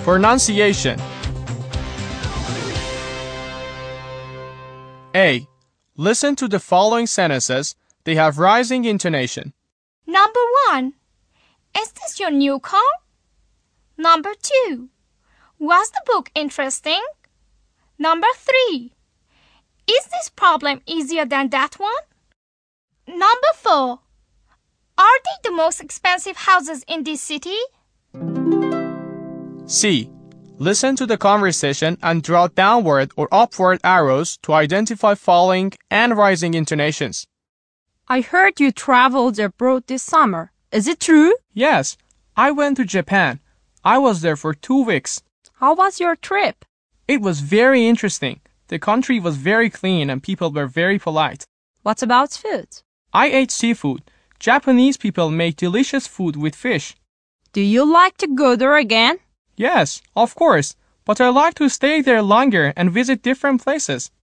Pronunciation. A. Listen to the following sentences. They have rising intonation. Number 1. Is this your new car? Number 2. Was the book interesting? Number 3. Is this problem easier than that one? Number 4. Are they the most expensive houses in this city? C. Listen to the conversation and draw downward or upward arrows to identify falling and rising intonations. I heard you traveled abroad this summer. Is it true? Yes, I went to Japan. I was there for 2 weeks. How was your trip? It was very interesting. The country was very clean and people were very polite. What about food? I ate seafood. Japanese people make delicious food with fish. Do you like to go there again? Yes, of course, but I like to stay there longer and visit different places.